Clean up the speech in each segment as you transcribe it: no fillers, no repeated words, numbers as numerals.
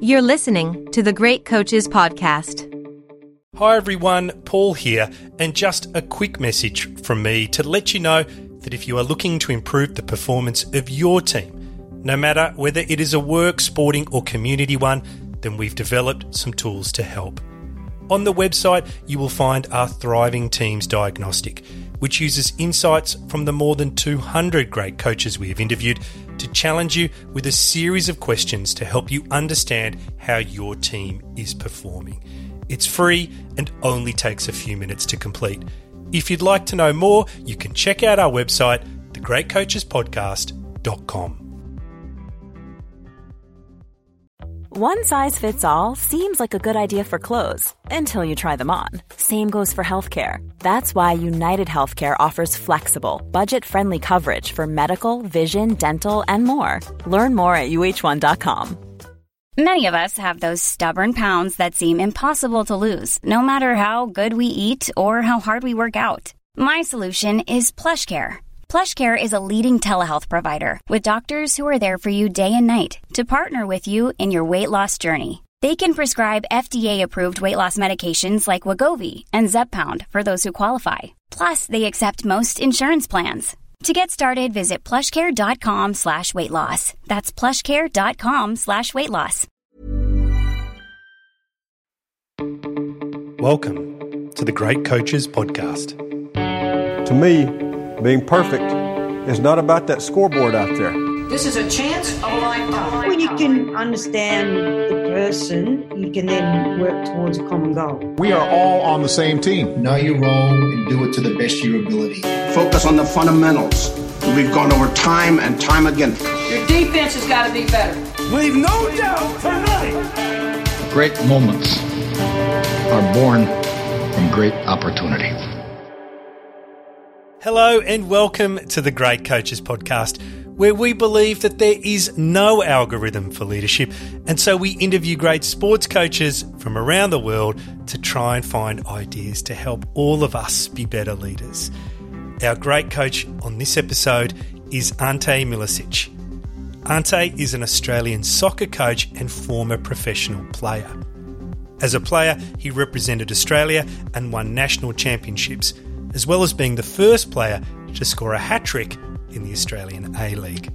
You're listening to the Great Coaches Podcast. Hi everyone, Paul here, and just a quick message from me to let you know that if you are looking to improve the performance of your team, no matter whether it is a work, sporting or community one, then we've developed some tools to help. On the website, you will find our Thriving Teams Diagnostic, which uses insights from the more than 200 great coaches we have interviewed to challenge you with a series of questions to help you understand how your team is performing. It's free and only takes a few minutes to complete. If you'd like to know more, you can check out our website, thegreatcoachespodcast.com. One size fits all seems like a good idea for clothes until you try them on. Same goes for healthcare. That's why United Healthcare offers flexible, budget-friendly coverage for medical, vision, dental, and more. Learn more at uh1.com. Many of us have those stubborn pounds that seem impossible to lose, no matter how good we eat or how hard we work out. My solution is PlushCare. PlushCare is a leading telehealth provider with doctors who are there for you day and night to partner with you in your weight loss journey. They can prescribe FDA-approved weight loss medications like Wegovy and Zepbound for those who qualify. Plus, they accept most insurance plans. To get started, visit plushcare.com/weight-loss. That's plushcare.com/weight-loss. Welcome to the Great Coaches Podcast. To me, being perfect is not about that scoreboard out there. This is a chance of a lifetime. When you can understand the person, you can then work towards a common goal. We are all on the same team. Know your role and do it to the best of your ability. Focus on the fundamentals. We've gone over time and time again. Your defense has got to be better. Leave no doubt tonight. Great moments are born from great opportunity. Hello and welcome to the Great Coaches Podcast, where we believe that there is no algorithm for leadership, and so we interview great sports coaches from around the world to try and find ideas to help all of us be better leaders. Our great coach on this episode is Ante Milicic. Ante is an Australian soccer coach and former professional player. As a player, he represented Australia and won national championships, as well as being the first player to score a hat-trick in the Australian A-League.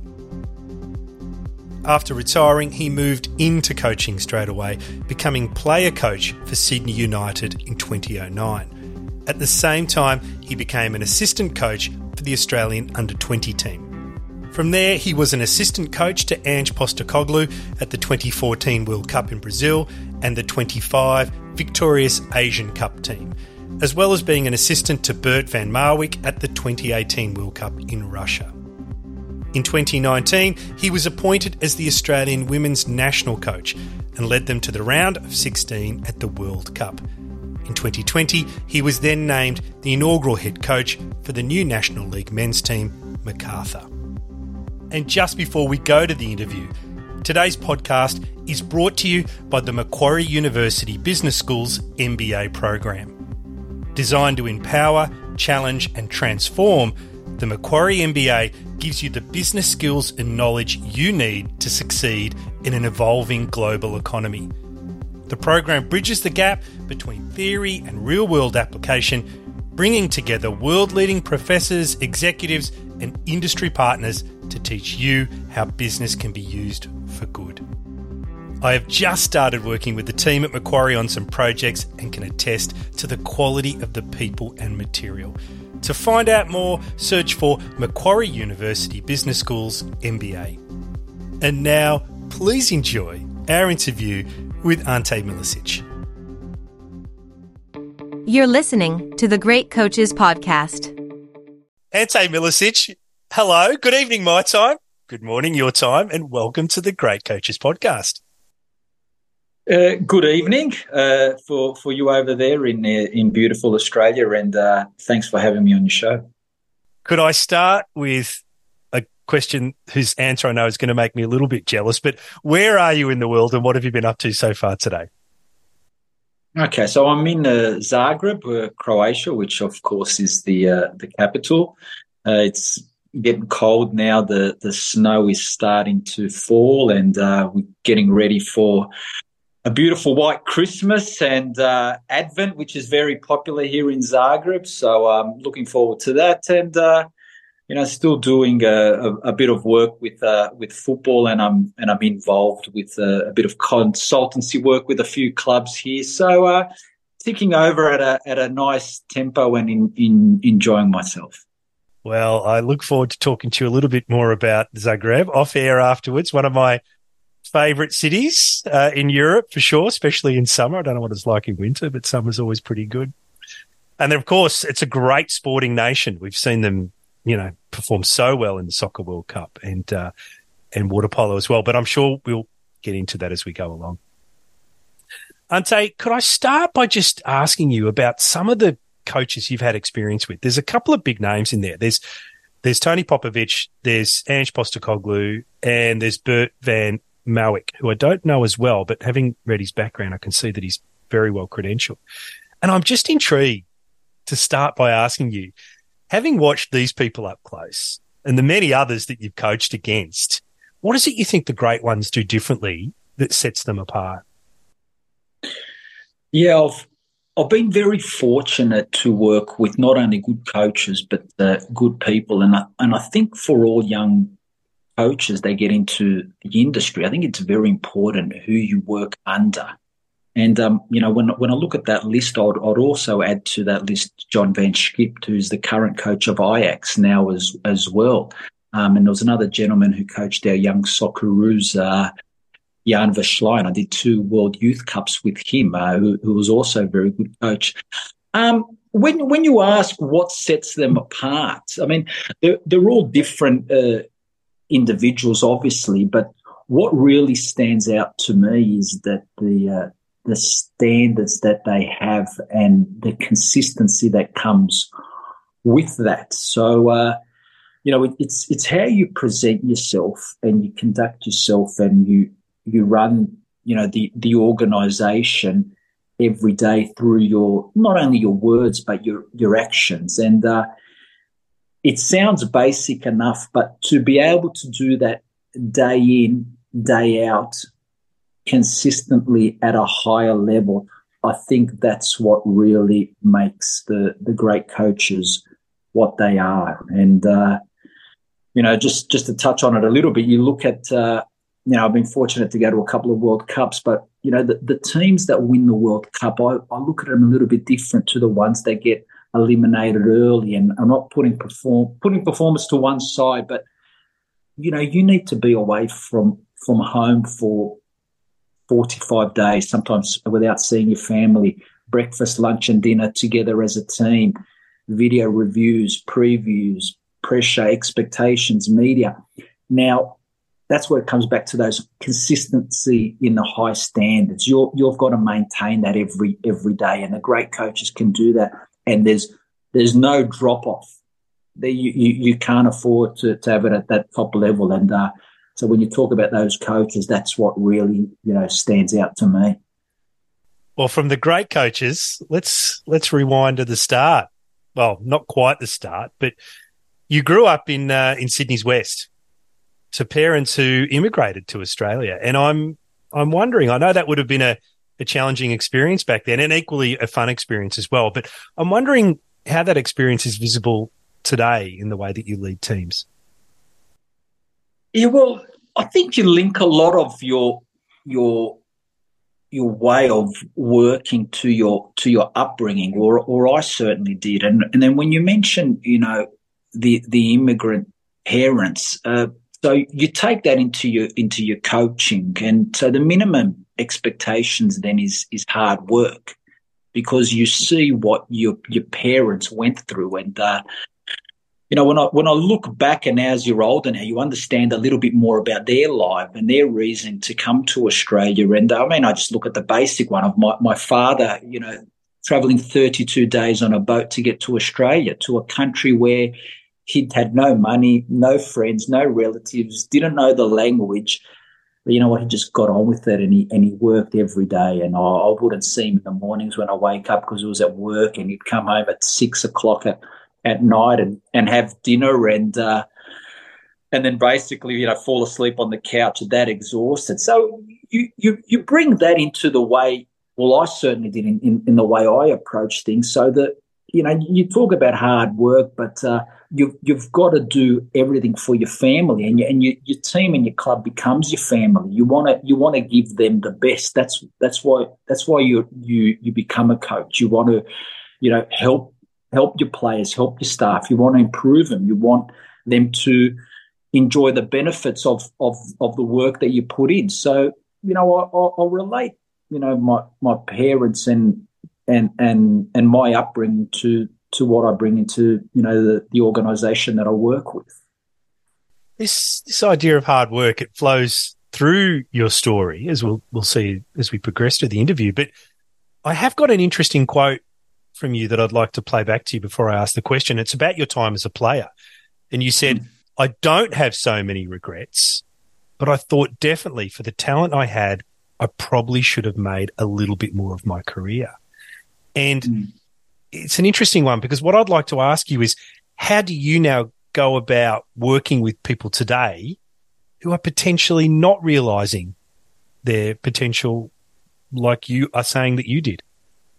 After retiring, he moved into coaching straight away, becoming player coach for Sydney United in 2009. At the same time, he became an assistant coach for the Australian under-20 team. From there, he was an assistant coach to Ange Postecoglou at the 2014 World Cup in Brazil and the 25 victorious Asian Cup team, as well as being an assistant to Bert van Marwijk at the 2018 World Cup in Russia. In 2019, he was appointed as the Australian women's national coach and led them to the round of 16 at the World Cup. In 2020, he was then named the inaugural head coach for the new National League men's team, Macarthur. And just before we go to the interview, today's podcast is brought to you by the Macquarie University Business School's MBA program. Designed to empower, challenge and transform, the Macquarie MBA gives you the business skills and knowledge you need to succeed in an evolving global economy. The program bridges the gap between theory and real-world application, bringing together world-leading professors, executives and industry partners to teach you how business can be used for good. I have just started working with the team at Macquarie on some projects and can attest to the quality of the people and material. To find out more, search for Macquarie University Business School's MBA. And now, please enjoy our interview with Ante Milicic. You're listening to the Great Coaches Podcast. Ante Milicic, hello, good evening my time, good morning your time, and welcome to the Great Coaches Podcast. Good evening for you over there in beautiful Australia, and thanks for having me on your show. Could I start with a question whose answer I know is going to make me a little bit jealous, but where are you in the world and what have you been up to so far today? Okay, so I'm in Zagreb, Croatia, which of course is the capital. It's getting cold now. The snow is starting to fall, and we're getting ready for a beautiful white Christmas and Advent, which is very popular here in Zagreb. So I'm looking forward to that, and still doing a bit of work with football, and I'm involved with a bit of consultancy work with a few clubs here. So ticking over at a nice tempo and enjoying myself. Well, I look forward to talking to you a little bit more about Zagreb off air afterwards. One of my favourite cities in Europe for sure, especially in summer. I don't know what it's like in winter, but summer's always pretty good. And then, of course, it's a great sporting nation. We've seen them, perform so well in the Soccer World Cup and water polo as well. But I'm sure we'll get into that as we go along. Ante, could I start by just asking you about some of the coaches you've had experience with? There's a couple of big names in there. There's Tony Popovic, there's Ange Postecoglou, and there's Bert van Marwijk, who I don't know as well, but having read his background, I can see that he's very well credentialed. And I'm just intrigued to start by asking you, having watched these people up close and the many others that you've coached against, what is it you think the great ones do differently that sets them apart? Yeah, I've been very fortunate to work with not only good coaches but good people, and I think for all young coaches they get into the industry, I think it's very important who you work under. And when I look at that list, I'd also add to that list John van Schip, who's the current coach of Ajax now as well. And there was another gentleman who coached our young Socceroos, Jan Verslein. I did 2 World Youth Cups with him, who was also a very good coach. When you ask what sets them apart, I mean, they're all different individuals, obviously, but what really stands out to me is that the standards that they have and the consistency that comes with that. So, it's how you present yourself and you conduct yourself and you run, the organisation every day through your, not only your words, but your actions. And it sounds basic enough, but to be able to do that day in, day out, consistently at a higher level, I think that's what really makes the great coaches what they are. And, just to touch on it a little bit, you look at, I've been fortunate to go to a couple of World Cups, but, the teams that win the World Cup, I look at them a little bit different to the ones that get eliminated early. And I'm not putting performance to one side, but, you need to be away from home for 45 days, sometimes without seeing your family, breakfast, lunch and dinner together as a team, video reviews, previews, pressure, expectations, media. Now, that's where it comes back to those consistency in the high standards. You've got to maintain that every day, and the great coaches can do that. And there's no drop-off. You can't afford to have it at that top level. And so when you talk about those coaches, that's what really, stands out to me. Well, from the great coaches, let's rewind to the start. Well, not quite the start, but you grew up in Sydney's West to parents who immigrated to Australia. And I'm wondering, I know that would have been a challenging experience back then and equally a fun experience as well, but I'm wondering how that experience is visible today in the way that you lead teams. Yeah, well, I think you link a lot of your way of working to your upbringing, or I certainly did. And then when you mention, the immigrant parents, so you take that into your coaching, and so the minimum expectations then is hard work, because you see what your parents went through. And when I look back, and as you're older now, you understand a little bit more about their life and their reason to come to Australia. And I just look at the basic one of my father, traveling 32 days on a boat to get to Australia, to a country where he'd had no money, no friends, no relatives, didn't know the language. But you know what? He just got on with it, and he worked every day. And I wouldn't see him in the mornings when I wake up because he was at work, and he'd come home at 6 o'clock at night and have dinner. And then basically, fall asleep on the couch that exhausted. So you bring that into the way, well, I certainly did in the way I approach things, so that, you talk about hard work, but you've got to do everything for your family, and your team and your club becomes your family. You want to give them the best. That's why you become a coach. You want to, help your players, help your staff. You want to improve them. You want them to enjoy the benefits of the work that you put in. So, I'll relate, my parents and my upbringing to what I bring into, the organisation that I work with. This idea of hard work, it flows through your story, as we'll see as we progress through the interview. But I have got an interesting quote from you that I'd like to play back to you before I ask the question. It's about your time as a player. And you said, I don't have so many regrets, but I thought definitely for the talent I had, I probably should have made a little bit more of my career. And it's an interesting one, because what I'd like to ask you is, how do you now go about working with people today who are potentially not realising their potential like you are saying that you did?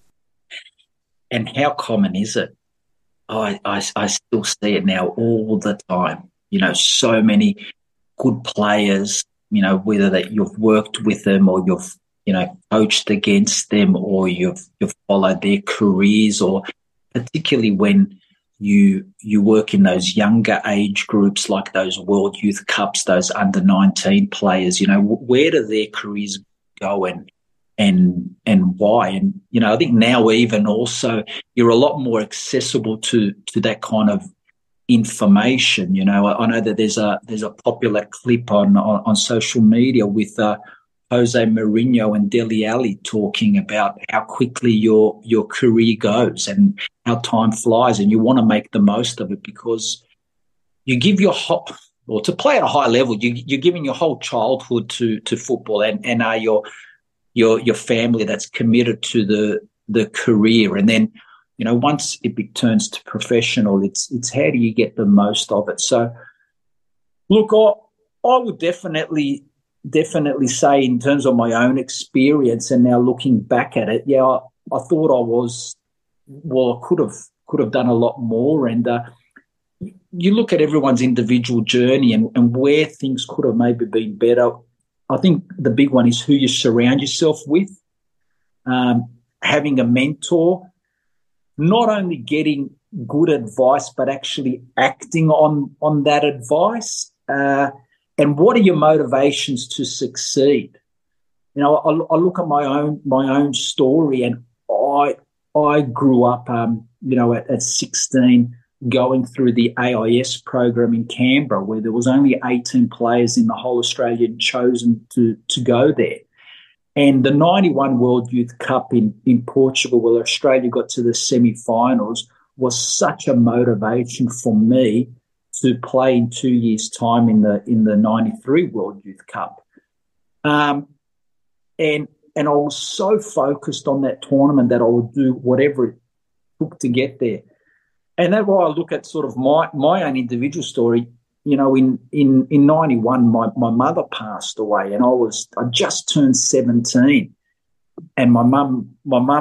And how common is it? I still see it now all the time. So many good players, whether that you've worked with them or you've, coached against them, or you've followed their careers, or particularly when you work in those younger age groups, like those World Youth Cups, those under-19 players, where do their careers go and why? And, I think now even also you're a lot more accessible to that kind of information. I know that there's a popular clip on social media with Jose Mourinho and Dele Alli talking about how quickly your career goes and how time flies, and you want to make the most of it, because you give your whole, or to play at a high level, you're giving your whole childhood to football, and are your family that's committed to the career. And then, once it turns to professional, it's how do you get the most of it? So, look, I would definitely say, in terms of my own experience and now looking back at it, I thought I could have done a lot more. And you look at everyone's individual journey and where things could have maybe been better. I think the big one is who you surround yourself with, having a mentor, not only getting good advice, but actually acting on that advice. And what are your motivations to succeed? I look at my own story, and I grew up, at 16, going through the AIS program in Canberra, where there was only 18 players in the whole Australia chosen to go there. And the 91 World Youth Cup in Portugal, where Australia got to the semi-finals, was such a motivation for me to play in 2 years' time in the 93 World Youth Cup. And I was so focused on that tournament that I would do whatever it took to get there. And that's why I look at sort of my own individual story. In 91, my mother passed away, and I just turned 17, and my mum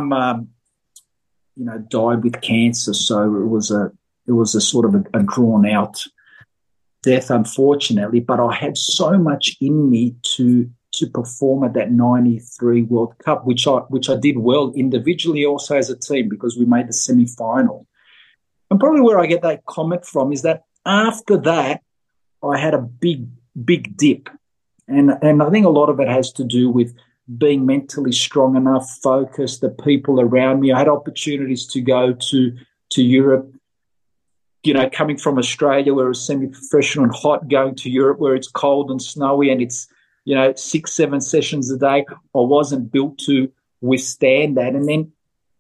died with cancer. So it was a sort of a drawn out death, unfortunately. But I had so much in me to perform at that 93 World Cup, which I did well individually, also as a team, because we made the semi-final. And probably where I get that comment from is that after that, I had a big dip. And I think a lot of it has to do with being mentally strong enough, focused, the people around me. I had opportunities to go to Europe, coming from Australia where it's semi-professional and hot, going to Europe where it's cold and snowy and it's, 6-7 sessions a day. I wasn't built to withstand that. And then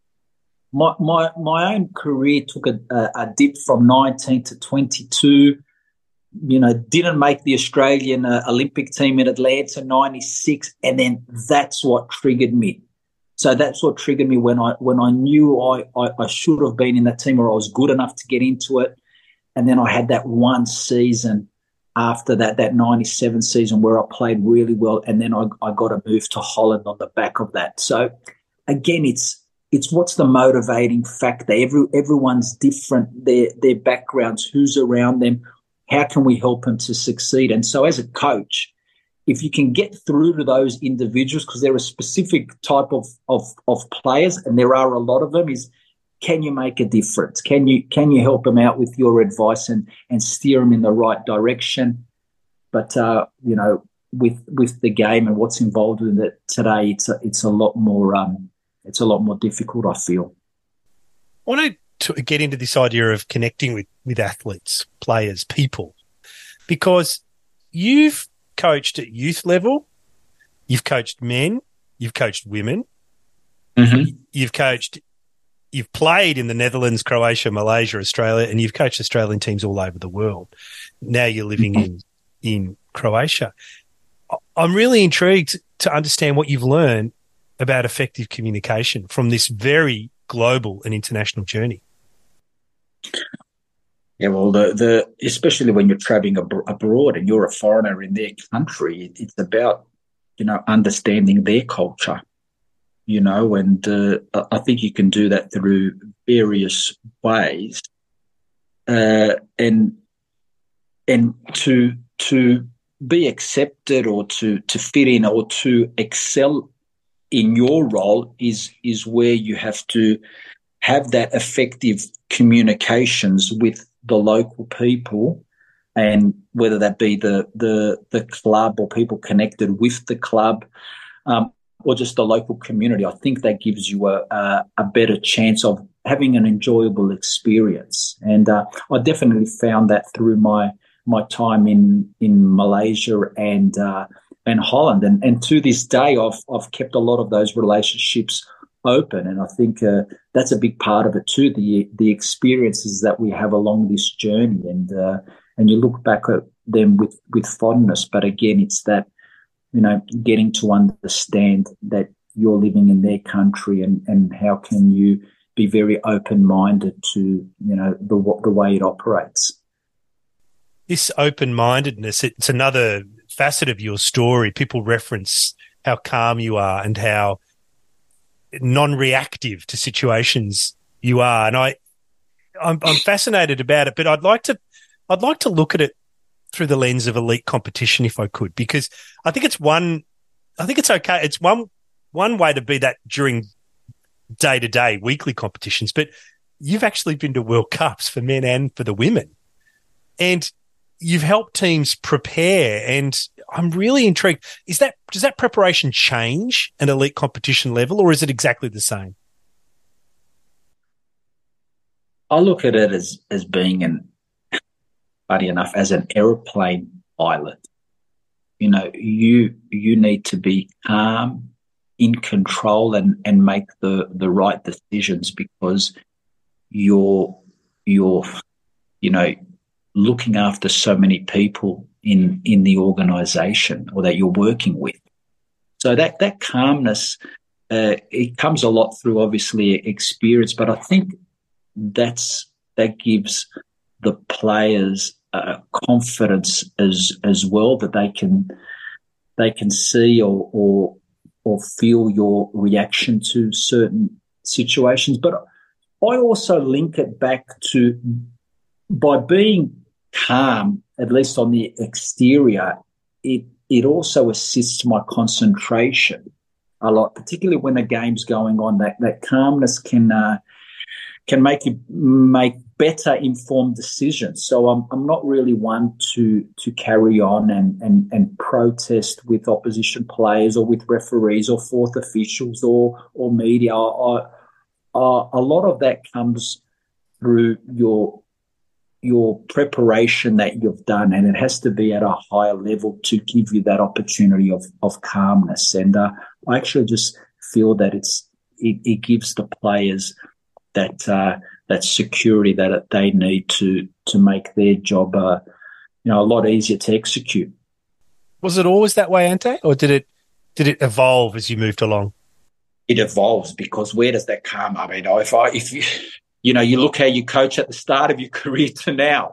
my own career took a dip from 19 to 22. Didn't make the Australian Olympic team in Atlanta 96, and then that's what triggered me. So that's what triggered me when I knew I should have been in that team, or I was good enough to get into it. And then I had that one season after that 97 season where I played really well, and then I got a move to Holland on the back of that. So again, it's what's the motivating factor. Everyone's different, their backgrounds, who's around them, how can we help them to succeed? And so as a coach, if you can get through to those individuals, because they're a specific type of players, and there are a lot of them, is can you make a difference? Can you help them out with your advice and steer them in the right direction? But with the game and what's involved with it today, it's a lot more difficult, I feel. I want to get into this idea of connecting with athletes, players, people, because you've coached at youth level, you've coached men, you've coached women, you've played in the Netherlands, Croatia, Malaysia, Australia, and you've coached Australian teams all over the world. Now you're living in Croatia. I'm really intrigued to understand what you've learned about effective communication from this very global and international journey. Yeah, well, especially when you're traveling abroad and you're a foreigner in their country, it's about, understanding their culture, and I think you can do that through various ways, and to be accepted or to fit in or to excel in your role is where you have to have that effective communications with the local people, and whether that be the club or people connected with the club, or just the local community. I think that gives you a better chance of having an enjoyable experience. And I definitely found that through my time in Malaysia and Holland. And to this day, I've kept a lot of those relationships open. And I think that's a big part of it too, the experiences that we have along this journey. And you look back at them with fondness. But again, it's that, getting to understand that you're living in their country and how can you be very open-minded to, the way it operates. This open-mindedness, it's another facet of your story. People reference how calm you are and how non-reactive to situations you are. And I'm fascinated about it, but I'd like to look at it through the lens of elite competition if I could, because I think it's okay. It's one way to be that during day-to-day weekly competitions, but you've actually been to World Cups for men and for the women, and you've helped teams prepare. And I'm really intrigued. Does that preparation change at elite competition level, or is it exactly the same? I look at it as being funny enough, as an aeroplane pilot. You need to be calm, in control, and make the right decisions, because you're looking after so many people in the organisation or that you're working with. So that calmness, it comes a lot through obviously experience, but I think that gives the players confidence as well, that they can see or feel your reaction to certain situations. But I also link it back to, by being calm, at least on the exterior, it also assists my concentration a lot, particularly when a game's going on. That calmness can make you make better informed decisions. So I'm not really one to carry on and protest with opposition players or with referees or fourth officials or media. A lot of that comes through your preparation that you've done, and it has to be at a higher level to give you that opportunity of calmness. And I actually just feel that it gives the players that security that they need to make their job a lot easier to execute. Was it always that way, Ante, or did it evolve as you moved along? It evolves, because where does that come? I mean, if you you look how you coach at the start of your career to now,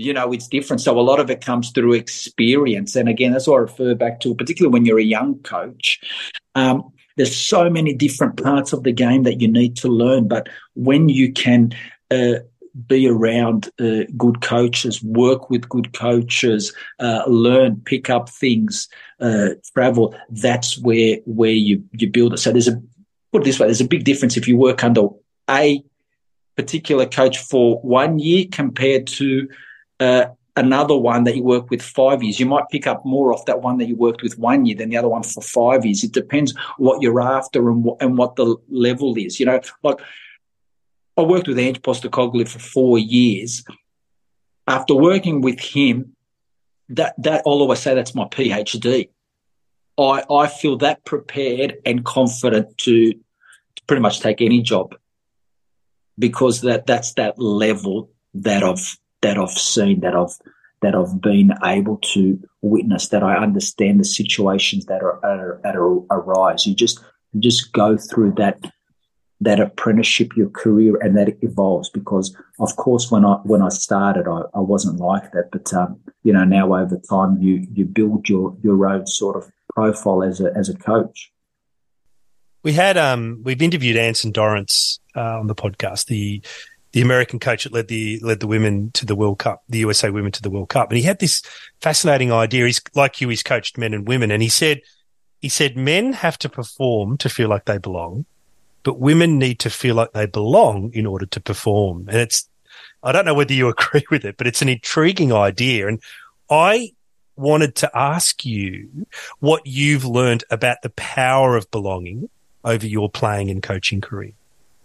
it's different. So a lot of it comes through experience. And again, that's what I refer back to, particularly when you're a young coach. There's so many different parts of the game that you need to learn. But when you can be around good coaches, work with good coaches, learn, pick up things, travel, that's where you build it. So put it this way, there's a big difference if you work under a particular coach for 1 year compared to another one that you work with 5 years. You might pick up more off that one that you worked with 1 year than the other one for 5 years. It depends what you're after and what the level is. Like I worked with Ange Postecoglou for 4 years. After working with him, that I'll always say that's my PhD. I feel that prepared and confident to pretty much take any job, because that's that level that I've seen, that I've been able to witness, that I understand the situations that arise. You just go through that apprenticeship, your career, and that it evolves. Because of course, when I started, I wasn't like that, but now over time you build your own sort of profile as a coach. We've interviewed Anson Dorrance on the podcast, the American coach that led the women to the World Cup, the USA women to the World Cup, and he had this fascinating idea. He's like you, he's coached men and women, and he said men have to perform to feel like they belong, but women need to feel like they belong in order to perform. And I don't know whether you agree with it, but it's an intriguing idea. And I wanted to ask you what you've learned about the power of belonging over your playing and coaching career.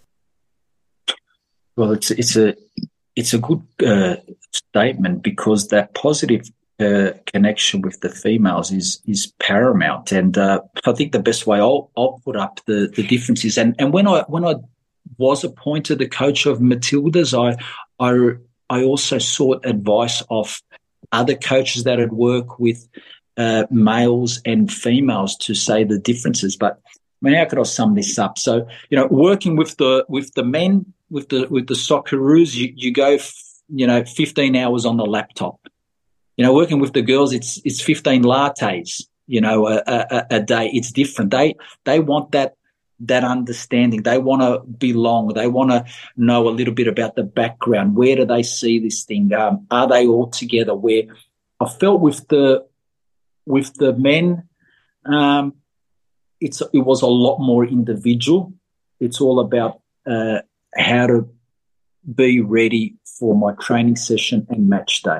Well, it's a good statement, because that positive connection with the females is paramount. And I think the best way I'll put up the differences. And when I was appointed the coach of Matildas, I also sought advice of other coaches that had worked with males and females to say the differences. But how could I sum this up? So, working with the men, with the Socceroos, you go 15 hours on the laptop. Working with the girls, it's 15 lattes, a day. It's different. They want that understanding. They want to belong. They want to know a little bit about the background. Where do they see this thing? Are they all together? Where I felt with the men, it was a lot more individual. It's all about how to be ready for my training session and match day.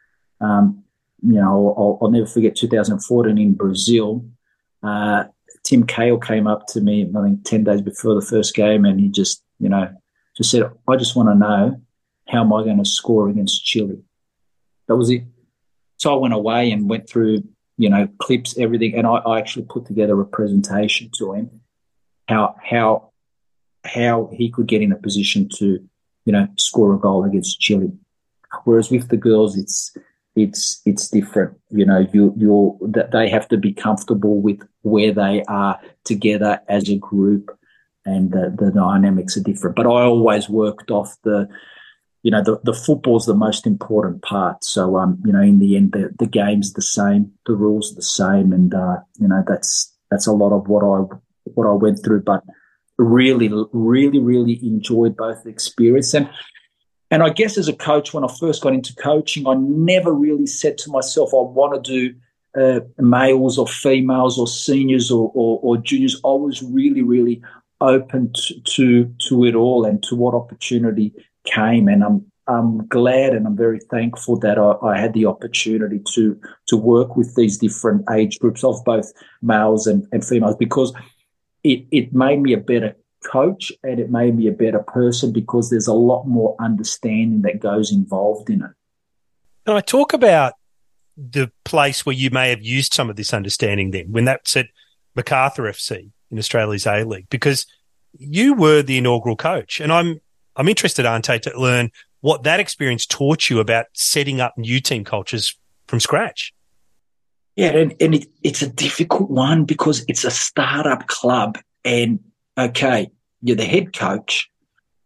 I'll never forget 2014 in Brazil. Tim Cahill came up to me, I think 10 days before the first game, and he just said, "I just want to know, how am I going to score against Chile?" That was it. So I went away and went through, clips, everything, and I actually put together a presentation to him, how he could get in a position to, score a goal against Chile. Whereas with the girls, it's different. They have to be comfortable with where they are together as a group, and the dynamics are different. But I always worked off the football's the most important part. So, in the end, the game's the same, the rules are the same, and that's a lot of what I went through. But really, really, really enjoyed both the experience. And I guess as a coach, when I first got into coaching, I never really said to myself, I want to do males or females or seniors or juniors. I was really, really open to it all and to what opportunity came. And I'm glad and I'm very thankful that I had the opportunity to work with these different age groups of both males and females, because it made me a better coach and it made me a better person, because there's a lot more understanding that goes involved in it. And I talk about the place where you may have used some of this understanding then, when that's at MacArthur FC in Australia's A-League, because you were the inaugural coach. And I'm interested, Ante, to learn what that experience taught you about setting up new team cultures from scratch. Yeah, and it's a difficult one, because it's a startup club, and okay, you're the head coach.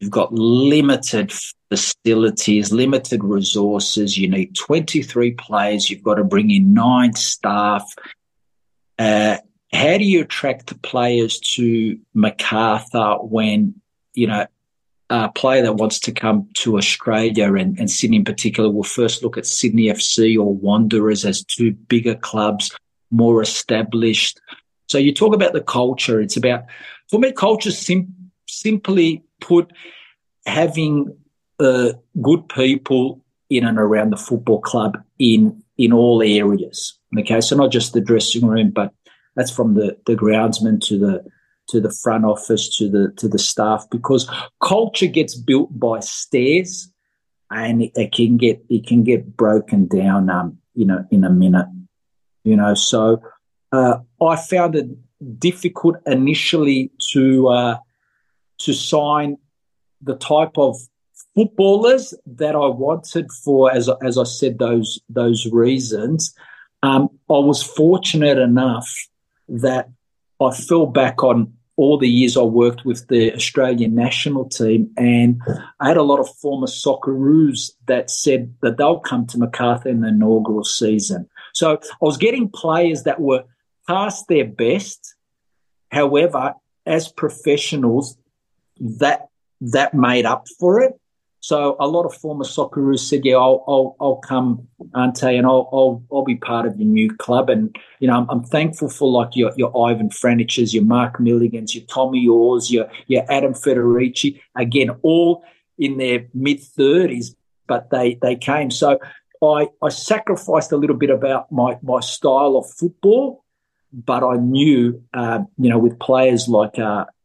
You've got limited facilities, limited resources. You need 23 players. You've got to bring in 9 staff. How do you attract the players to Macarthur when, a player that wants to come to Australia and Sydney in particular will first look at Sydney FC or Wanderers as 2 bigger clubs, more established? So you talk about the culture. It's about, for me, culture simply put, having good people in and around the football club in all areas. Okay, so not just the dressing room, but that's from the groundsman to the front office to the staff, because culture gets built by stairs, and it can get broken down in a minute. So I found it difficult initially to sign the type of footballers that I wanted for, as I said, those reasons. I was fortunate enough that I fell back on all the years I worked with the Australian national team, and I had a lot of former Socceroos that said that they'll come to Macarthur in the inaugural season. So I was getting players that were past their best. However, as professionals, that made up for it. So a lot of former Socceroos said, "Yeah, I'll come, Ante, and I'll be part of your new club." And I'm thankful for like your Ivan Franiches, your Mark Milligans, your Tommy Orrs, your Adam Federici. Again, all in their mid-30s, but they came. So I sacrificed a little bit about my style of football, but I knew, with players like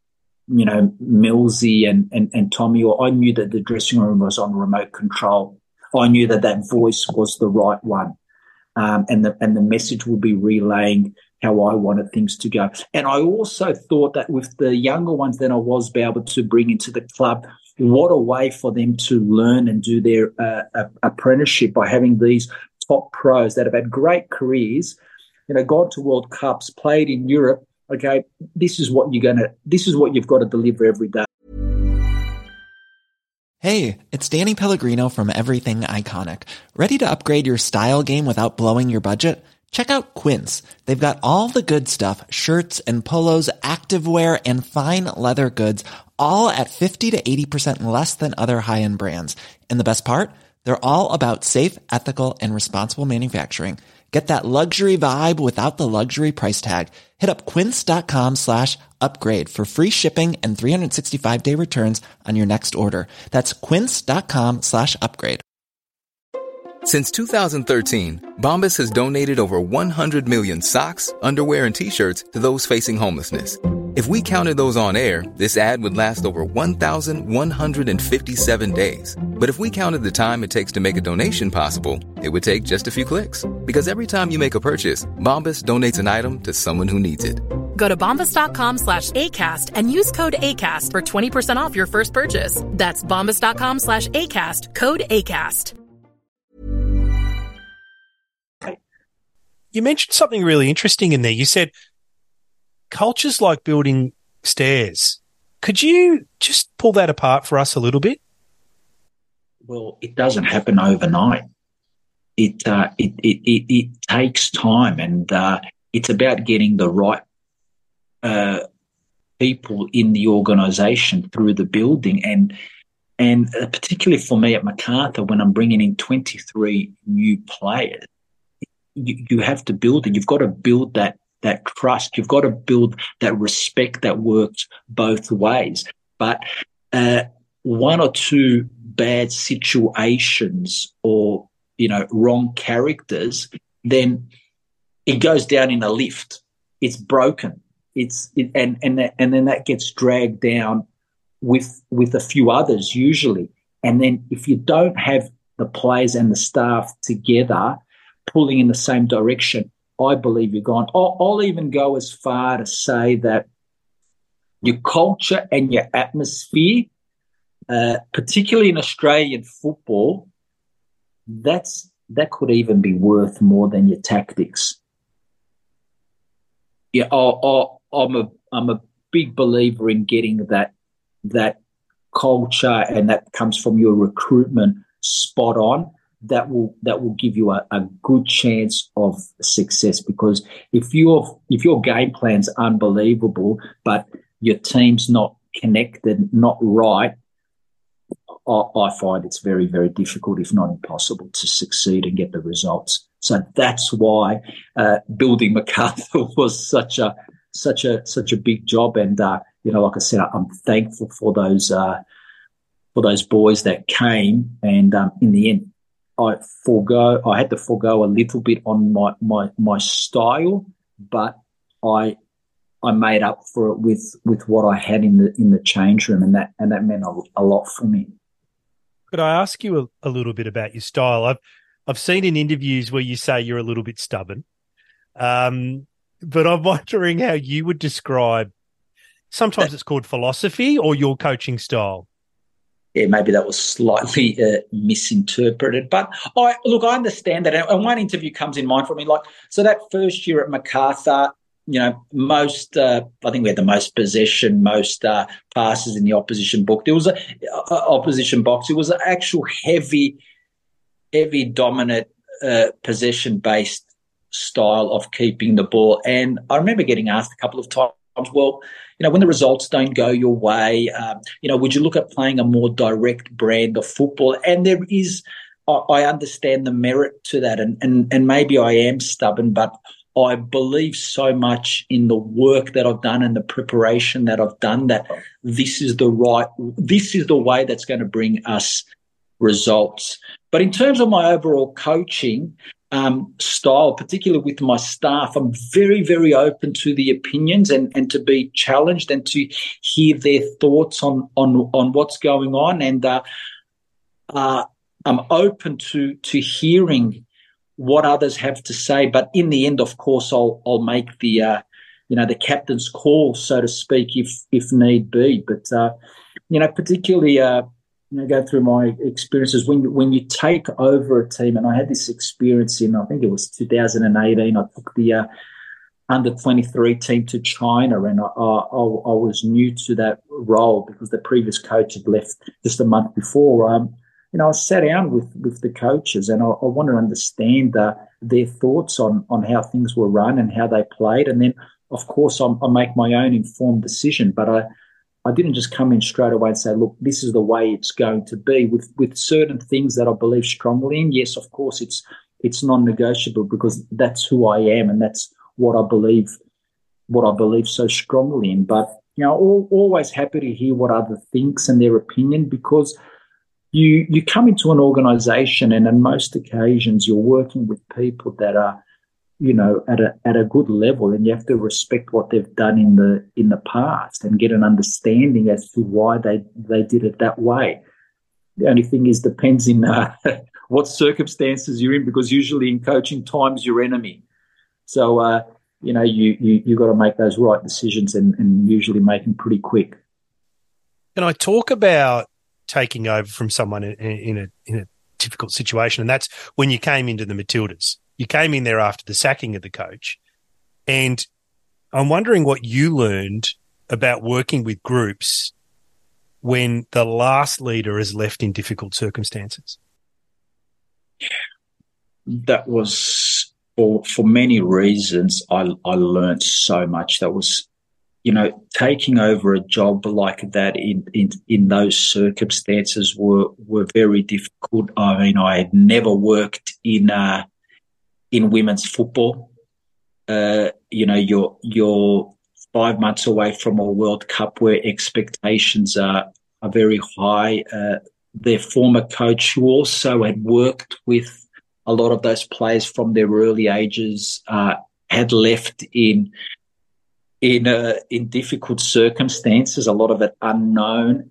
Millsy and Tommy, or I knew that the dressing room was on remote control. I knew that voice was the right one, and the message would be relaying how I wanted things to go. And I also thought that with the younger ones that I was able to bring into the club, what a way for them to learn and do their apprenticeship by having these top pros that have had great careers, gone to World Cups, played in Europe. Okay, this is what you've got to deliver every day. Hey, it's Danny Pellegrino from Everything Iconic. Ready to upgrade your style game without blowing your budget? Check out Quince. They've got all the good stuff, shirts and polos, activewear, and fine leather goods, all at 50 to 80% less than other high-end brands. And the best part? They're all about safe, ethical, and responsible manufacturing. Get that luxury vibe without the luxury price tag. Hit up quince.com/upgrade for free shipping and 365-day returns on your next order. That's quince.com/upgrade. Since 2013, Bombas has donated over 100 million socks, underwear, and T-shirts to those facing homelessness. If we counted those on air, this ad would last over 1,157 days. But if we counted the time it takes to make a donation possible, it would take just a few clicks. Because every time you make a purchase, Bombas donates an item to someone who needs it. Go to bombas.com/ACAST and use code ACAST for 20% off your first purchase. That's bombas.com/ACAST, code ACAST. You mentioned something really interesting in there. You said culture's like building stairs. Could you just pull that apart for us a little bit? Well, it doesn't happen overnight. It takes time, and it's about getting the right people in the organisation through the building, and particularly for me at Macarthur, when I'm bringing in 23 new players, you have to build it. You've got to build that trust. You've got to build that respect that works both ways. But one or two bad situations or, wrong characters, then it goes down in a lift. It's broken. And then that gets dragged down with a few others usually. And then if you don't have the players and the staff together pulling in the same direction, I believe you're gone. I'll even go as far to say that your culture and your atmosphere, particularly in Australian football, that could even be worth more than your tactics. Yeah, I'm a big believer in getting that culture and that comes from your recruitment spot on, that will give you a good chance of success. Because if your game plan's unbelievable but your team's not connected, not right, I find it's very, very difficult, if not impossible, to succeed and get the results. So that's why building MacArthur was such a big job. And like I said, I'm thankful for those boys that came. And in the end, I had to forego a little bit on my style, but I made up for it with what I had in the change room, and that meant a lot for me. Could I ask you a little bit about your style? I've seen in interviews where you say you're a little bit stubborn, but I'm wondering how you would describe. Sometimes it's called philosophy or your coaching style. Yeah, maybe that was slightly misinterpreted, but I understand that. And one interview comes in mind for me, so that first year at MacArthur, most, I think we had the most possession, most passes in the opposition book. There was opposition box. It was an actual heavy dominant possession-based style of keeping the ball. And I remember getting asked a couple of times, well, when the results don't go your way, would you look at playing a more direct brand of football? And there is, I understand the merit to that, and maybe I am stubborn, but I believe so much in the work that I've done and the preparation that I've done that this is the way that's going to bring us results. But in terms of my overall coaching style, particularly with my staff, I'm very, very open to the opinions and to be challenged and to hear their thoughts on what's going on. And I'm open to hearing what others have to say, but in the end, of course, I'll make the captain's call, so to speak, if need be. But particularly go through my experiences when you take over a team, and I had this experience in, I think it was 2018. I took the under 23 team to China, and I was new to that role because the previous coach had left just a month before. I sat down with the coaches, and I want to understand their thoughts on how things were run and how they played. And then, of course, I make my own informed decision. But I didn't just come in straight away and say, look, this is the way it's going to be. With certain things that I believe strongly in, yes, of course, it's non-negotiable because that's who I am and that's what I believe so strongly in. But, always happy to hear what others thinks and their opinion, because you come into an organisation, and on most occasions you're working with people that are, at a good level, and you have to respect what they've done in the past and get an understanding as to why they did it that way. The only thing is, depends in what circumstances you're in, because usually in coaching, time's your enemy. So you got to make those right decisions and usually make them pretty quick. Can I talk about taking over from someone in a difficult situation? And that's when you came into the Matildas. You came in there after the sacking of the coach. And I'm wondering what you learned about working with groups when the last leader is left in difficult circumstances. That was, for many reasons, I learned so much. That was, taking over a job like that in those circumstances were very difficult. I mean, I had never worked in women's football. You're 5 months away from a World Cup where expectations are very high. Their former coach, who also had worked with a lot of those players from their early ages, had left in difficult circumstances, a lot of it unknown.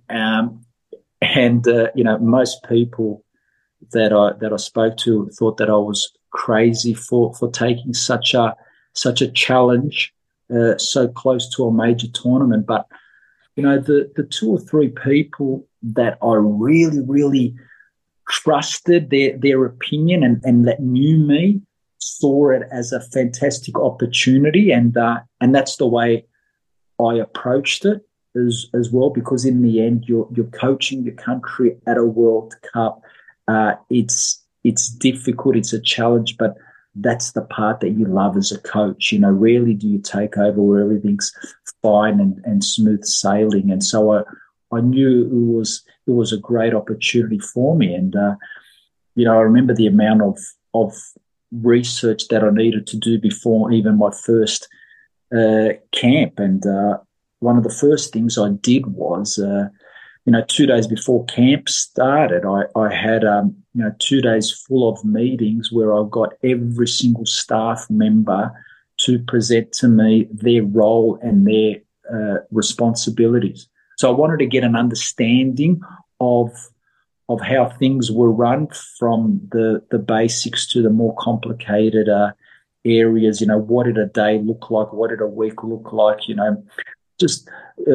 Most people that I spoke to thought that I was crazy for taking such a challenge so close to a major tournament. But the two or three people that I really, really trusted their opinion and that knew me saw it as a fantastic opportunity, and that's the way I approached it. as well, because in the end you're coaching your country at a World Cup. It's difficult, it's a challenge, but that's the part that you love as a coach. Rarely do you take over where everything's fine and smooth sailing. And so I knew it was a great opportunity for me. And I remember the amount of research that I needed to do before even my first camp. And one of the first things I did was, 2 days before camp started, I had 2 days full of meetings where I got every single staff member to present to me their role and their responsibilities. So I wanted to get an understanding of how things were run, from the basics to the more complicated areas. What did a day look like? What did a week look like? Just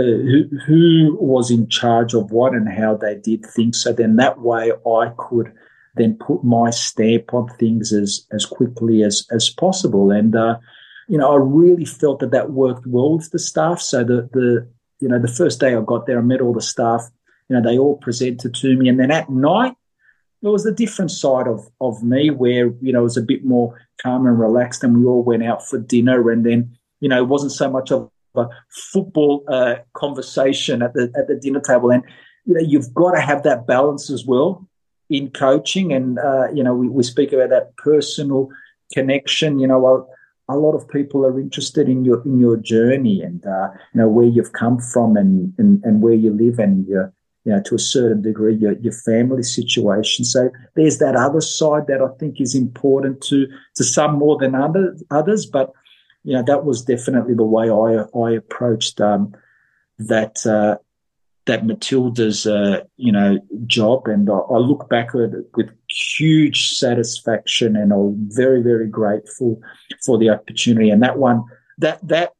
who was in charge of what and how they did things. So then that way I could then put my stamp on things as quickly as possible. And, I really felt that worked well with the staff. So the first day I got there, I met all the staff, they all presented to me. And then at night, there was a different side of me where, it was a bit more calm and relaxed, and we all went out for dinner. And then, it wasn't so much of a football conversation at the dinner table. And, you've got to have that balance as well in coaching. And, we speak about that personal connection. A lot of people are interested in your journey and, where you've come from and where you live and to a certain degree, your family situation. So there's that other side that I think is important to some more than others. But, that was definitely the way I approached that Matilda's, job. And I look back at it with huge satisfaction, and I'm very, very grateful for the opportunity. And that one, that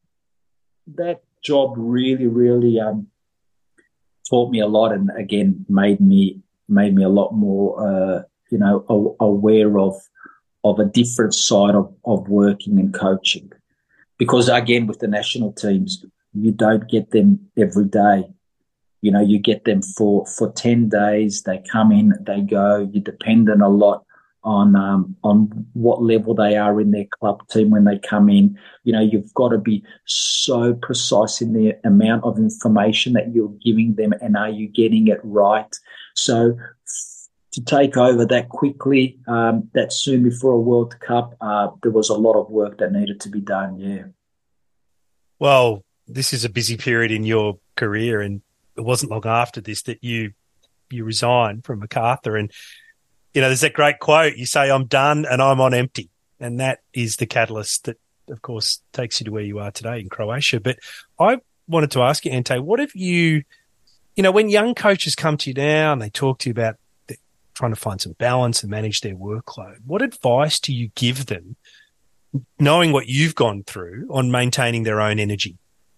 job really, really taught me a lot, and again made me a lot more, aware of a different side of working and coaching. Because again, with the national teams, you don't get them every day. You get them for 10 days. They come in, they go. You're dependent a lot on what level they are in their club team when they come in. You've got to be so precise in the amount of information that you're giving them, and are you getting it right? So to take over that quickly, that soon before a World Cup, there was a lot of work that needed to be done, yeah. Well, this is a busy period in your career, and it wasn't long after this that you resigned from MacArthur. And, there's that great quote, you say, I'm done and I'm on empty. And that is the catalyst that, of course, takes you to where you are today in Croatia. But I wanted to ask you, Ante, what have you, when young coaches come to you now and they talk to you about trying to find some balance and manage their workload, what advice do you give them, knowing what you've gone through, on maintaining their own energy?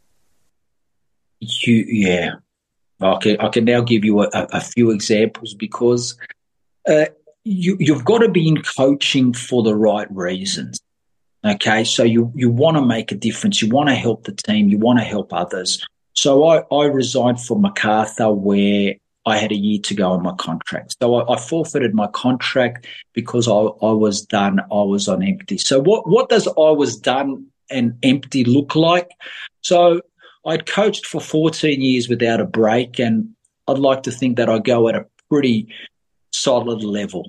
Yeah. I can now give you a few examples, because you've got to be in coaching for the right reasons. Okay, so you want to make a difference. You want to help the team. You want to help others. So I resigned from MacArthur where I had a year to go on my contract. So I forfeited my contract because I was done. I was on empty. So what does I was done and empty look like? So I'd coached for 14 years without a break, and I'd like to think that I go at a pretty solid level.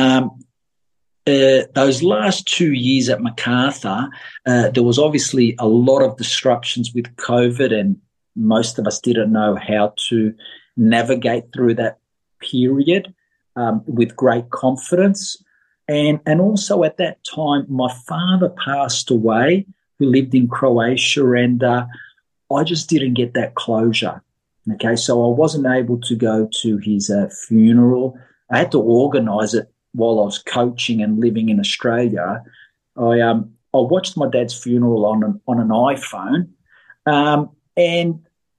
Those last 2 years at MacArthur, there was obviously a lot of disruptions with COVID, and most of us didn't know how to navigate through that period with great confidence. And also at that time, my father passed away, who lived in Croatia, and I just didn't get that closure. Okay, so I wasn't able to go to his funeral. I had to organise it while I was coaching and living in Australia. I watched my dad's funeral on an iPhone, and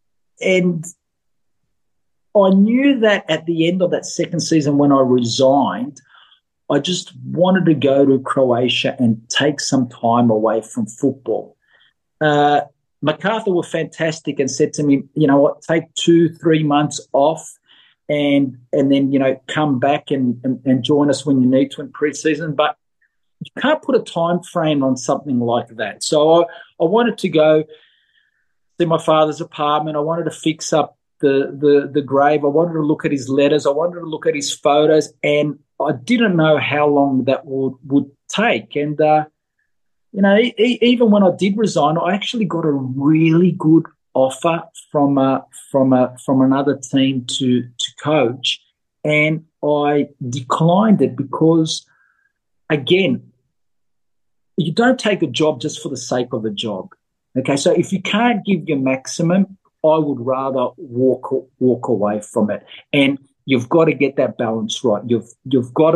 I knew that at the end of that second season, when I resigned, I just wanted to go to Croatia and take some time away from football. MacArthur were fantastic and said to me, you know what, take 2-3 months off and then, you know, come back and join us when you need to in pre-season. But you can't put a time frame on something like that. So I wanted to go see my father's apartment. I wanted to fix up the grave. I wanted to look at his letters. I wanted to look at his photos, and I didn't know how long that would take. And you know, even when I did resign, I actually got a really good offer from another team to coach, and I declined it because, again, you don't take a job just for the sake of a job. Okay, so if you can't give your maximum, I would rather walk away from it. And you've got to get that balance right. You've got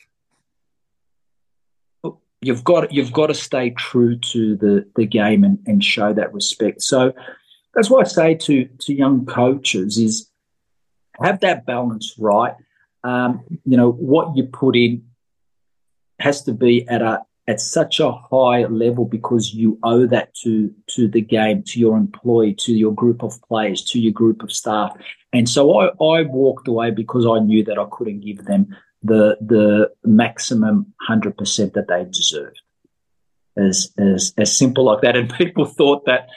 to stay true to the game and show that respect. So that's what I say to young coaches is have that balance right. You know, what you put in has to be at such a high level because you owe that to the game, to your employee, to your group of players, to your group of staff. And so I walked away because I knew that I couldn't give them the maximum 100% that they deserved. As simple like that. And people thought that,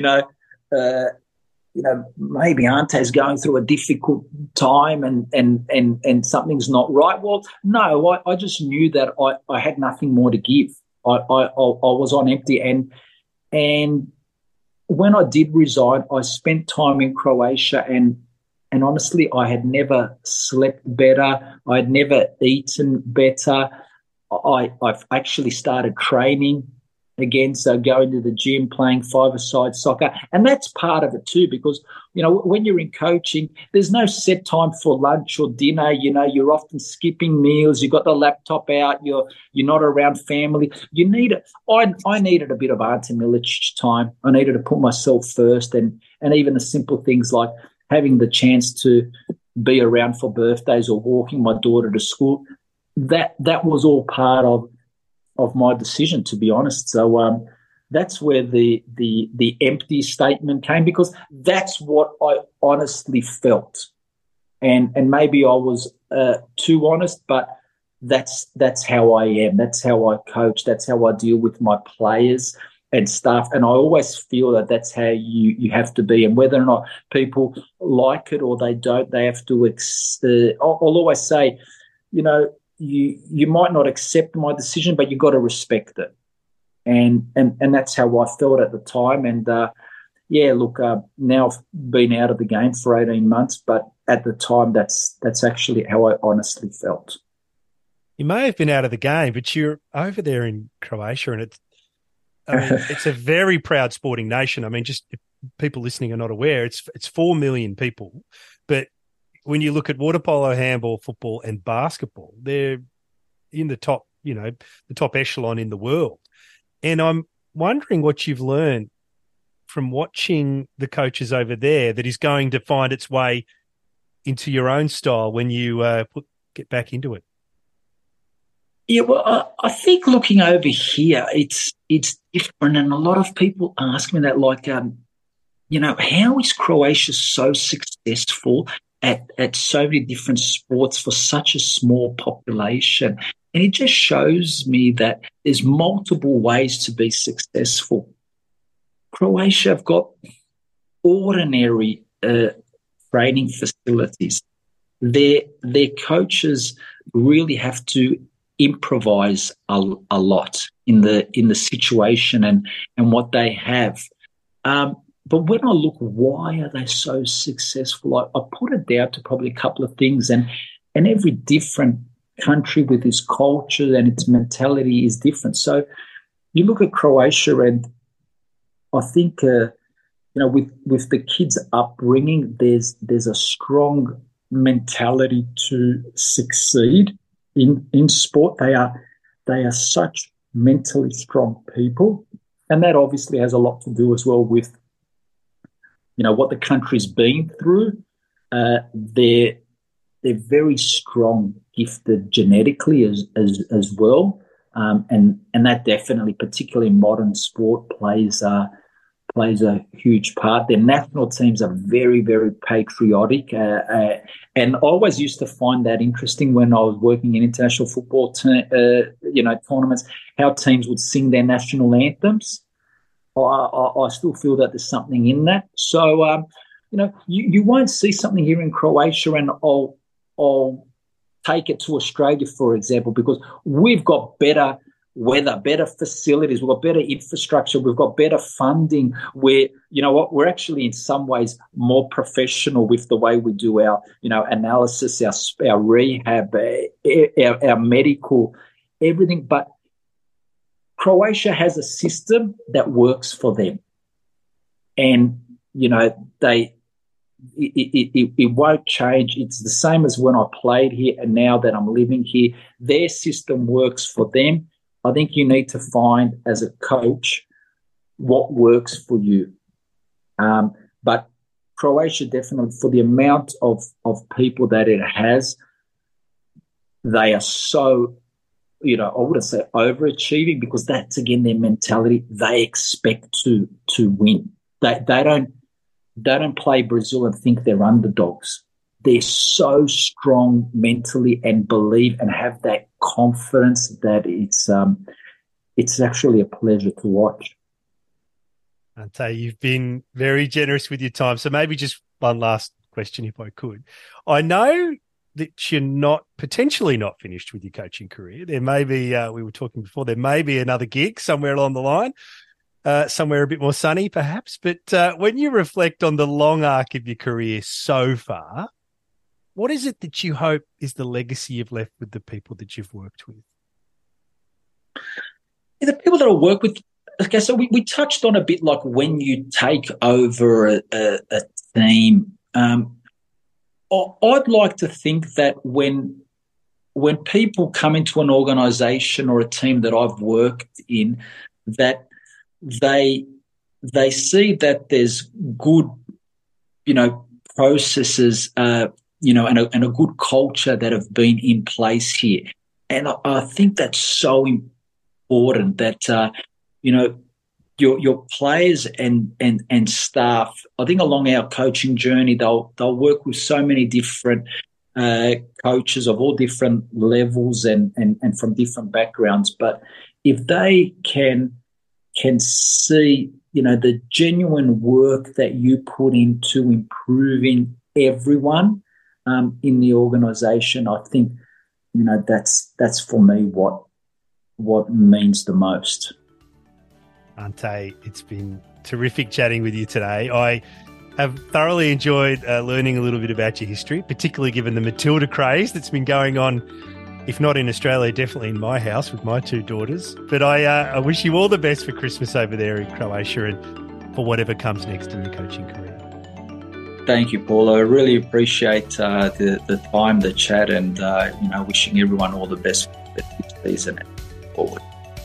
maybe Ante's going through a difficult time and something's not right. Well, no, I just knew that I had nothing more to give. I was on empty. And when I did resign, I spent time in Croatia and honestly, I had never slept better. I had never eaten better. I've actually started training again, so going to the gym, playing five-a-side soccer. And that's part of it too because, you know, when you're in coaching, there's no set time for lunch or dinner. You know, you're often skipping meals. You've got the laptop out. You're not around family. You need it. I needed a bit of Ante Milic time. I needed to put myself first and even the simple things like having the chance to be around for birthdays or walking my daughter to school. That was all part of my decision, to be honest. So that's where the empty statement came because that's what I honestly felt. And maybe I was too honest, but that's how I am. That's how I coach. That's how I deal with my players and staff. And I always feel that that's how you have to be. And whether or not people like it or they don't, they have to I'll always say, you know, you might not accept my decision, but you got to respect it, and that's how I felt at the time. And now I've been out of the game for 18 months, but at the time, that's actually how I honestly felt. You may have been out of the game, but you're over there in Croatia, and it's a very proud sporting nation. I mean, just if people listening are not aware, it's 4 million people, but when you look at water polo, handball, football, and basketball, they're in the top, the top echelon in the world. And I'm wondering what you've learned from watching the coaches over there that is going to find its way into your own style when you get back into it. Yeah, well, I think looking over here, it's different, and a lot of people ask me that, like, how is Croatia so successful at so many different sports for such a small population? And it just shows me that there's multiple ways to be successful. Croatia have got ordinary training facilities. Their coaches really have to improvise a lot in the situation and what they have. But when I look, why are they so successful? I put it down to probably a couple of things, and every different country with its culture and its mentality is different. So you look at Croatia, and I think with the kids' upbringing, there's a strong mentality to succeed in sport. They are such mentally strong people, and that obviously has a lot to do as well with what the country's been through. They're very strong, gifted genetically as well, and that definitely, particularly in modern sport, plays a plays a huge part. Their national teams are very, very patriotic. And I always used to find that interesting when I was working in international football tournaments, how teams would sing their national anthems. I still feel that there's something in that. So, you won't see something here in Croatia, and I'll take it to Australia, for example, because we've got better weather, better facilities, we've got better infrastructure, we've got better funding. We're actually in some ways more professional with the way we do our, analysis, our rehab, our medical, everything. But Croatia has a system that works for them, and it won't change. It's the same as when I played here, and now that I'm living here, their system works for them. I think you need to find, as a coach, what works for you. But Croatia, definitely, for the amount of people that it has, they are so, I wouldn't say overachieving, because that's, again, their mentality. They expect to win. They don't play Brazil and think they're underdogs. They're so strong mentally and believe and have that confidence that it's actually a pleasure to watch. Ante, you've been very generous with your time. So maybe just one last question, if I could. I know that you're potentially not finished with your coaching career. There may be, we were talking before, there may be another gig somewhere along the line. Somewhere a bit more sunny, perhaps. But when you reflect on the long arc of your career so far, what is it that you hope is the legacy you've left with the people that you've worked with? The people that I work with, okay, so we touched on a bit, like when you take over a team. I'd like to think that when people come into an organisation or a team that I've worked in, that they see that there's good, processes, and a good culture that have been in place here. And I think that's so important that, your players and staff, I think along our coaching journey, they'll work with so many different coaches of all different levels and from different backgrounds. But if they can see, the genuine work that you put into improving everyone in the organisation, I think, that's for me what means the most. Ante, it's been terrific chatting with you today. I have thoroughly enjoyed learning a little bit about your history, particularly given the Matilda craze that's been going on, if not in Australia, definitely in my house with my two daughters. But I wish you all the best for Christmas over there in Croatia and for whatever comes next in your coaching career. Thank you, Paul. I really appreciate the time, the chat, and wishing everyone all the best for this season forward.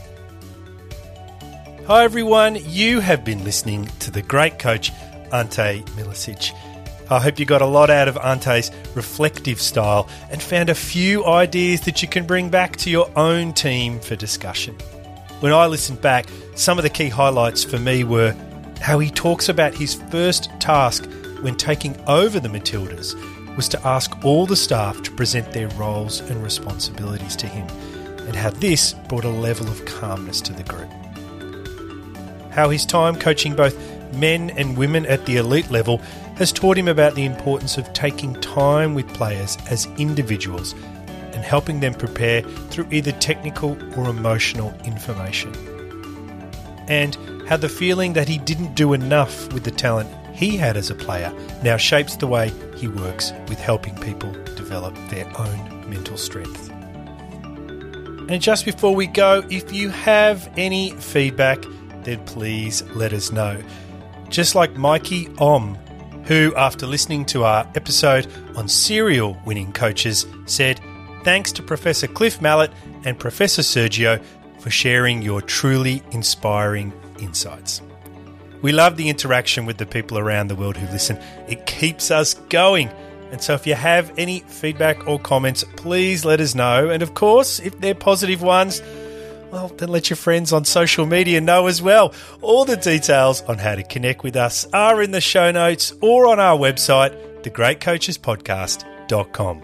Hi, everyone. You have been listening to the great coach, Ante Milicic. I hope you got a lot out of Ante's reflective style and found a few ideas that you can bring back to your own team for discussion. When I listened back, some of the key highlights for me were how he talks about his first task when taking over the Matildas was to ask all the staff to present their roles and responsibilities to him, and how this brought a level of calmness to the group. How his time coaching both men and women at the elite level has taught him about the importance of taking time with players as individuals and helping them prepare through either technical or emotional information. And how the feeling that he didn't do enough with the talent he had as a player now shapes the way he works with helping people develop their own mental strength. And just before we go, if you have any feedback, then please let us know. Just like Mikey Om, who, after listening to our episode on serial winning coaches, said, "Thanks to Professor Cliff Mallet and Professor Sergio for sharing your truly inspiring insights." We love the interaction with the people around the world who listen. It keeps us going. And so if you have any feedback or comments, please let us know. And of course, if they're positive ones, well, then let your friends on social media know as well. All the details on how to connect with us are in the show notes or on our website, thegreatcoachespodcast.com.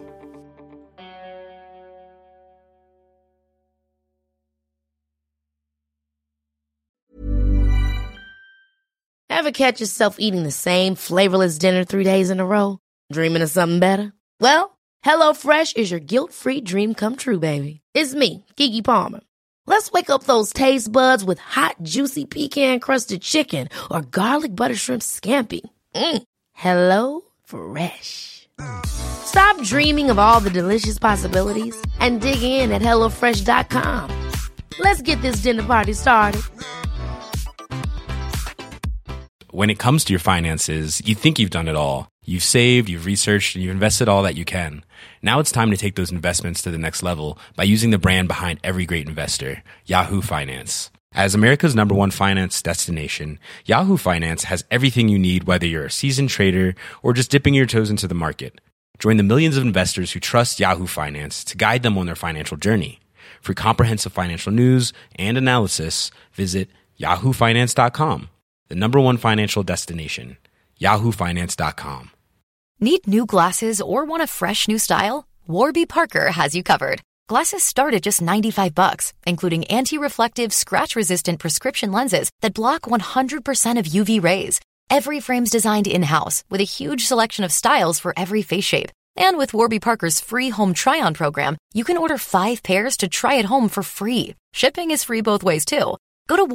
Ever catch yourself eating the same flavorless dinner 3 days in a row? Dreaming of something better? Well, HelloFresh is your guilt-free dream come true, baby. It's me, Keke Palmer. Let's wake up those taste buds with hot, juicy pecan-crusted chicken or garlic butter shrimp scampi. Hello Fresh. Stop dreaming of all the delicious possibilities and dig in at HelloFresh.com. Let's get this dinner party started. When it comes to your finances, you think you've done it all. You've saved, you've researched, and you've invested all that you can. Now it's time to take those investments to the next level by using the brand behind every great investor, Yahoo Finance. As America's #1 finance destination, Yahoo Finance has everything you need, whether you're a seasoned trader or just dipping your toes into the market. Join the millions of investors who trust Yahoo Finance to guide them on their financial journey. For comprehensive financial news and analysis, visit yahoofinance.com, the #1 financial destination, yahoofinance.com. Need new glasses or want a fresh new style? Warby Parker has you covered. Glasses start at just $95, including anti-reflective, scratch-resistant prescription lenses that block 100% of UV rays. Every frame's designed in-house with a huge selection of styles for every face shape. And with Warby Parker's free home try-on program, you can order 5 pairs to try at home for free. Shipping is free both ways, too. Go to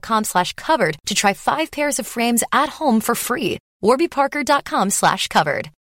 warbyparker.com/covered to try 5 pairs of frames at home for free. warbyparker.com/covered.